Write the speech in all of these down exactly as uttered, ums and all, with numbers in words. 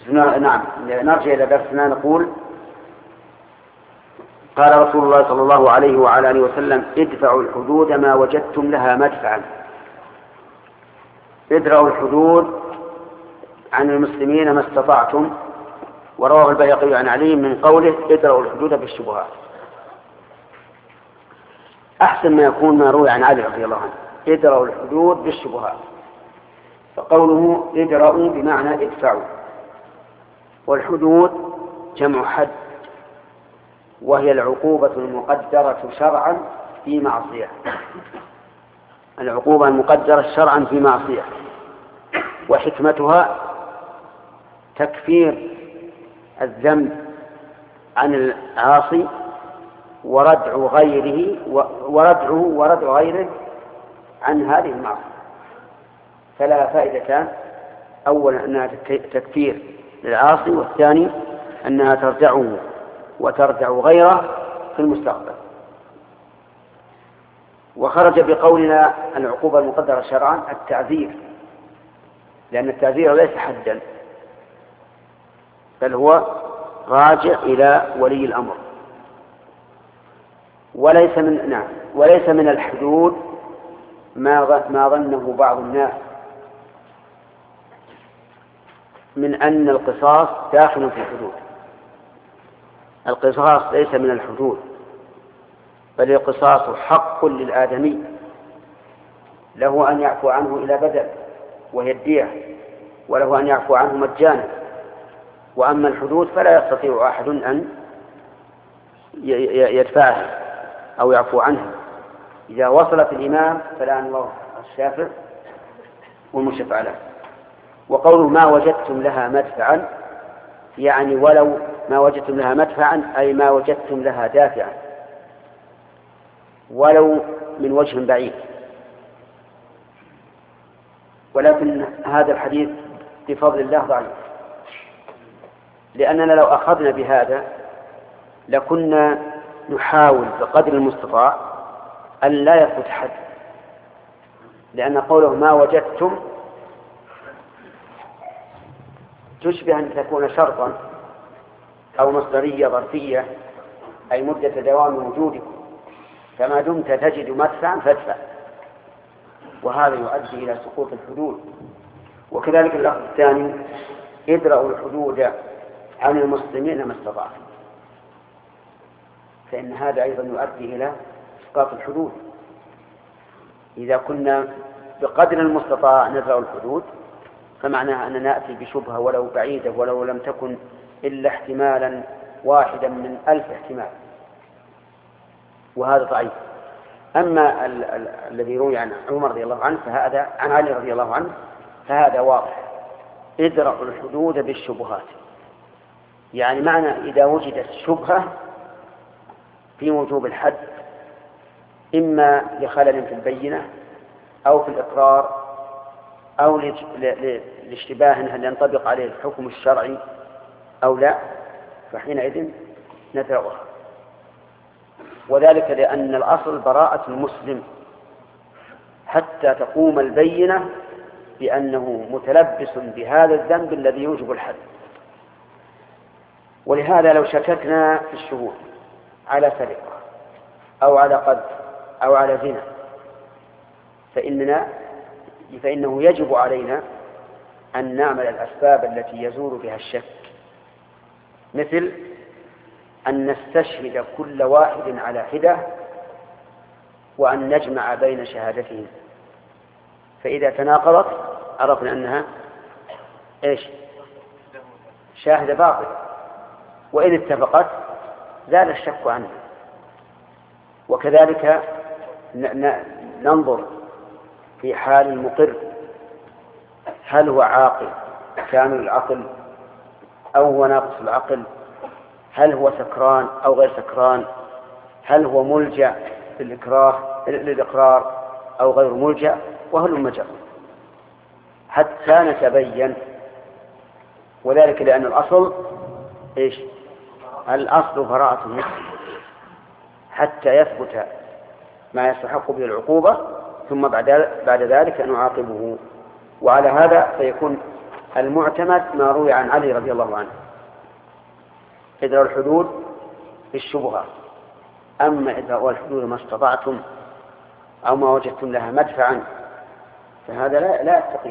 نعم، نرجع إلى درسنا. نقول قال رسول الله صلى الله عليه وعلى آله وسلم: ادفعوا الحدود ما وجدتم لها مدفعا. ادرأوا الحدود عن المسلمين ما استطعتم. ورواه البيهقي عن علي من قوله: ادرأوا الحدود بالشبهات. أحسن ما يكون ما روي عن علي رضي الله عنه: ادرأوا الحدود بالشبهات. فقوله ادرأوا بمعنى ادفعوا. والحدود جمع حد، وهي العقوبة المقدرة شرعا في معصية. العقوبة المقدرة شرعا في معصية، وحكمتها تكفير الذنب عن العاصي وردع غيره وردعه وردع غيره عن هذه المعصية. فلا فائدتان: أولا أنها تكفير للعاصي، والثاني أنها تردعه وتردع غيره في المستقبل. وخرج بقولنا العقوبة المقدرة شرعا التعذير، لأن التعذير ليس حدا، بل هو راجع إلى ولي الأمر. وليس من نعم وليس من الحدود ما ما ظنه بعض الناس من أن القصاص داخل في الحدود. القصاص ليس من الحدود، بل القصاص حق للآدمي، له أن يعفو عنه إلى بدل وهي الدية، وله أن يعفو عنه مجانا. وأما الحدود فلا يستطيع أحد أن يدفعها أو يعفو عنها. إذا وصلت الإمام فلا الله الشافع والمشفع له. وقوله ما وجدتم لها مدفعا، يعني ولو ما وجدتم لها مدفعا أي ما وجدتم لها دافعا، ولو من وجه بعيد. ولكن هذا الحديث بفضل الله ضعيف، لأننا لو أخذنا بهذا لكنا نحاول بقدر المستطاع أن لا يثبت حد، لأن قوله ما وجدتم تشبه أن تكون شرطا أو مصدرية ظرفية، أي مدة دوام وجودكم، فما دمت تجد مدفعا فادفع، وهذا يؤدي إلى سقوط الحدود. وكذلك اللفظ الثاني: ادرأوا الحدود عن المسلمين ما استطعتم، فإن هذا أيضا يؤدي إلى إسقاط الحدود. إذا كنا بقدر المستطاع ندرأ الحدود فمعناها أننا نأتي بشبهة ولو بعيدة، ولو لم تكن إلا احتمالا واحدا من ألف احتمال، وهذا ضعيف. أما ال- ال- الذي روي عن عمر رضي الله عنه فهذا عن علي رضي الله عنه فهذا واضح: ادرأوا الحدود بالشبهات. يعني معنى إذا وجدت شبهة في وجوب الحد، إما لخلل في البينة أو في الإقرار أو لاشتباه هل ينطبق عليه الحكم الشرعي أو لا، فحينئذ ندرأها. وذلك لأن الأصل براءة المسلم حتى تقوم البينة بأنه متلبس بهذا الذنب الذي يوجب الحد. ولهذا لو شككنا في الشهود على سرقة أو على قذف أو على زنا فإننا فإنه يجب علينا أن نعمل الأسباب التي يزول بها الشك، مثل أن نستشهد كل واحد على حدة وأن نجمع بين شهادتهم، فإذا تناقضت عرفنا أنها إيش؟ شاهد باطل، وإن اتفقت زال الشك عنها. وكذلك ننظر في حال المقر، هل هو عاقل كامل العقل أو هو ناقص العقل، هل هو سكران أو غير سكران، هل هو ملجأ للإكراه للإقرار أو غير ملجأ، وهل مجأ حتى نتبين. وذلك لأن الأصل إيش؟ الأصل براءة المسلم حتى يثبت ما يستحق به العقوبة، ثم بعد بعد ذلك نعاقبه. وعلى هذا فيكون المعتمد ما روي عن علي رضي الله عنه، ادرأوا الحدود بالشبهات. أما ادرأوا الحدود ما استطعتم أو ما وجدتم لها مدفعا فهذا لا, لا يستقيم.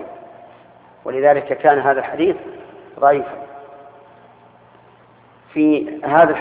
ولذلك كان هذا الحديث ضعيفا. في هذا